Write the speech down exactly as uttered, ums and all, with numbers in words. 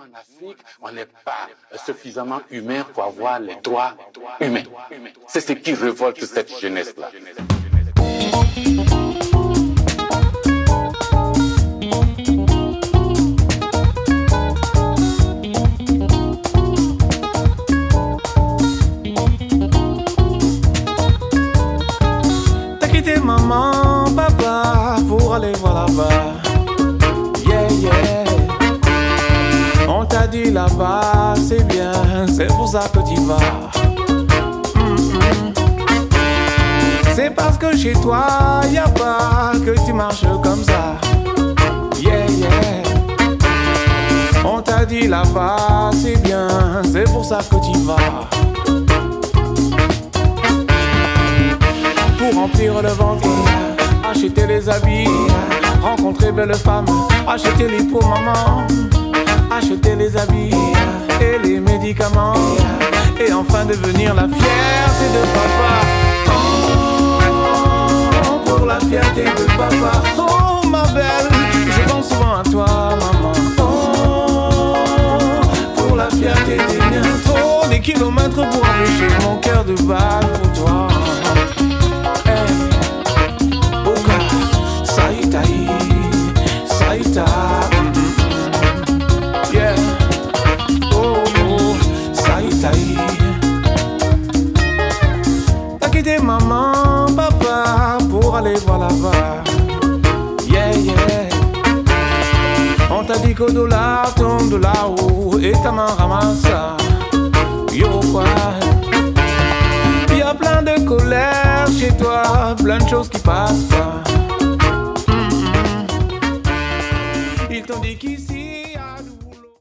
en Afrique, on n'est pas suffisamment humain pour avoir les droits humains. C'est ce qui révolte cette jeunesse-là. T'as quitté maman, papa pour aller voir là-bas. Yeah, yeah. On t'a dit là-bas, c'est bien, c'est pour ça que tu vas. Mm-mm. C'est parce que chez toi, y a pas que tu marches comme ça. Yeah, yeah. On t'a dit là-bas, c'est bien, c'est pour ça que tu vas. Pour remplir le ventre, acheter les habits, rencontrer belle femme, acheter les pour maman, acheter les habits et les médicaments, et enfin devenir la fierté de papa. Oh, pour la fierté de papa. Oh ma belle, je pense souvent à toi maman. Oh, pour la fierté des miens. Trop des kilomètres pour empêcher mon cœur de battre pour toi. Saïtaï, Saïta, yeah, oh, oh, Saïtaï. T'as quitté maman, papa pour aller voir là-bas. Yeah, yeah. On t'a dit qu'au dollar tombe de là-haut et ta main ramasse ça. Yo, quoi? Y'a plein de colère chez toi, plein de choses qui passent pas. Ils t'ont dit qu'ici